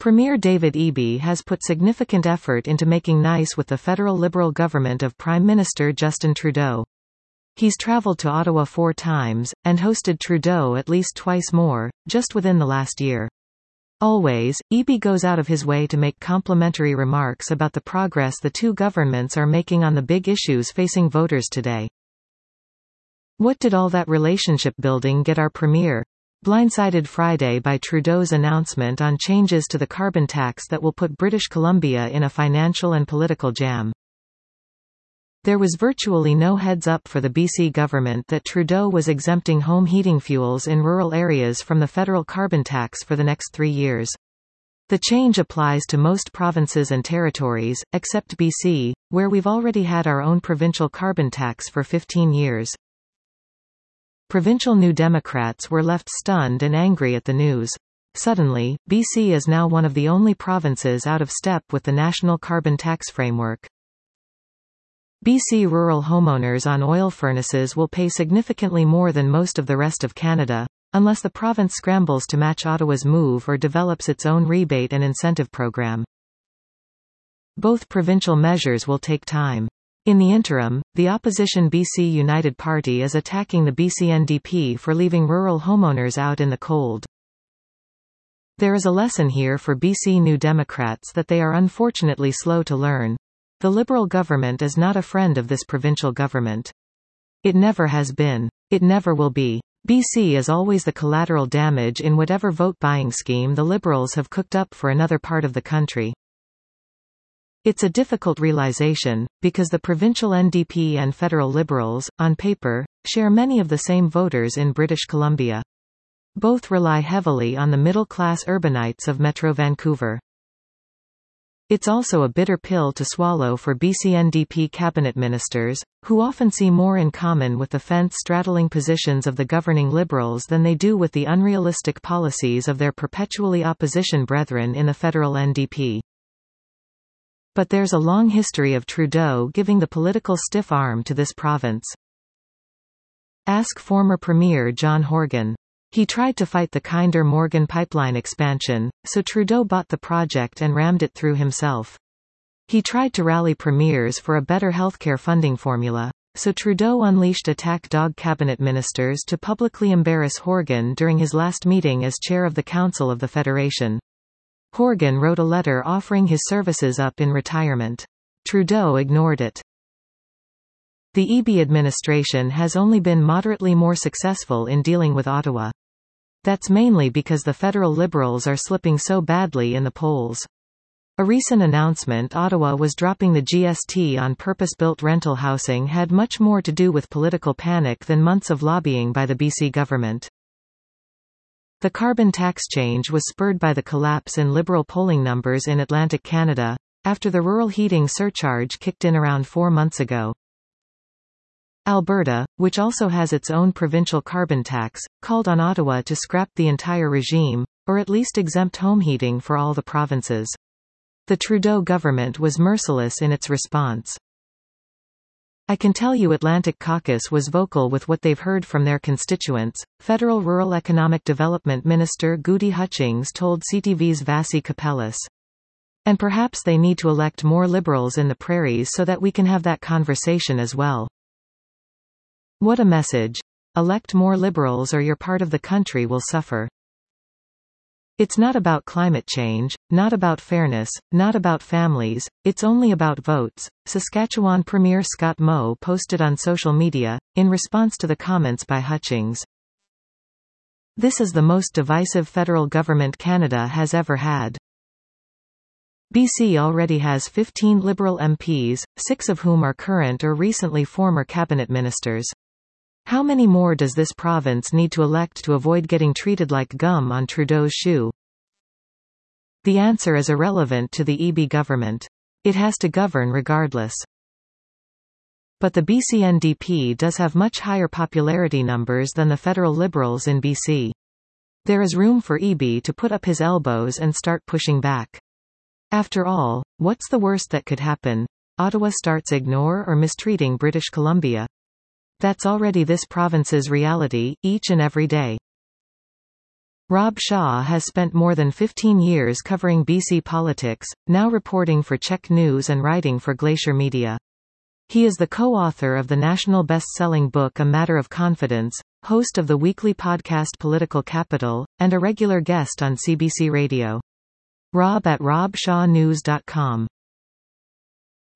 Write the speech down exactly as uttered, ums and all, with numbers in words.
Premier David Eby has put significant effort into making nice with the federal Liberal government of Prime Minister Justin Trudeau. He's travelled to Ottawa four times, and hosted Trudeau at least twice more, just within the last year. Always, Eby goes out of his way to make complimentary remarks about the progress the two governments are making on the big issues facing voters today. What did all that relationship building get our premier? Blindsided Friday by Trudeau's announcement on changes to the carbon tax that will put British Columbia in a financial and political jam. There was virtually no heads-up for the B C government that Trudeau was exempting home heating fuels in rural areas from the federal carbon tax for the next three years. The change applies to most provinces and territories, except B C, where we've already had our own provincial carbon tax for fifteen years. Provincial New Democrats were left stunned and angry at the news. Suddenly, B C is now one of the only provinces out of step with the national carbon tax framework. B C rural homeowners on oil furnaces will pay significantly more than most of the rest of Canada, unless the province scrambles to match Ottawa's move or develops its own rebate and incentive program. Both provincial measures will take time. In the interim, the opposition B C United Party is attacking the B C N D P for leaving rural homeowners out in the cold. There is a lesson here for B C New Democrats that they are unfortunately slow to learn. The Liberal government is not a friend of this provincial government. It never has been. It never will be. B C is always the collateral damage in whatever vote-buying scheme the Liberals have cooked up for another part of the country. It's a difficult realization, because the provincial N D P and federal Liberals, on paper, share many of the same voters in British Columbia. Both rely heavily on the middle-class urbanites of Metro Vancouver. It's also a bitter pill to swallow for B C N D P cabinet ministers, who often see more in common with the fence-straddling positions of the governing Liberals than they do with the unrealistic policies of their perpetually opposition brethren in the federal N D P. But there's a long history of Trudeau giving the political stiff arm to this province. Ask former Premier John Horgan. He tried to fight the Kinder Morgan pipeline expansion, so Trudeau bought the project and rammed it through himself. He tried to rally premiers for a better healthcare funding formula, so Trudeau unleashed attack dog cabinet ministers to publicly embarrass Horgan during his last meeting as chair of the Council of the Federation. Horgan wrote a letter offering his services up in retirement. Trudeau ignored it. The Eby administration has only been moderately more successful in dealing with Ottawa. That's mainly because the federal Liberals are slipping so badly in the polls. A recent announcement Ottawa was dropping the G S T on purpose-built rental housing had much more to do with political panic than months of lobbying by the B C government. The carbon tax change was spurred by the collapse in Liberal polling numbers in Atlantic Canada, after the rural heating surcharge kicked in around four months ago. Alberta, which also has its own provincial carbon tax, called on Ottawa to scrap the entire regime, or at least exempt home heating for all the provinces. The Trudeau government was merciless in its response. I can tell you Atlantic Caucus was vocal with what they've heard from their constituents. Federal Rural Economic Development Minister Goody Hutchings told C T V's Vasi Kapelis. And perhaps they need to elect more Liberals in the prairies so that we can have that conversation as well. What a message. Elect more Liberals or your part of the country will suffer. It's not about climate change, not about fairness, not about families, it's only about votes, Saskatchewan Premier Scott Moe posted on social media, in response to the comments by Hutchings. This is the most divisive federal government Canada has ever had. B C already has fifteen Liberal M Ps, six of whom are current or recently former cabinet ministers. How many more does this province need to elect to avoid getting treated like gum on Trudeau's shoe? The answer is irrelevant to the Eby government. It has to govern regardless. But the B C N D P does have much higher popularity numbers than the federal Liberals in B C. There is room for Eby to put up his elbows and start pushing back. After all, what's the worst that could happen? Ottawa starts ignore or mistreating British Columbia. That's already this province's reality, each and every day. Rob Shaw has spent more than fifteen years covering B C politics, now reporting for Czech News and writing for Glacier Media. He is the co-author of the national best-selling book A Matter of Confidence, host of the weekly podcast Political Capital, and a regular guest on C B C Radio. Rob at rob shaw news dot com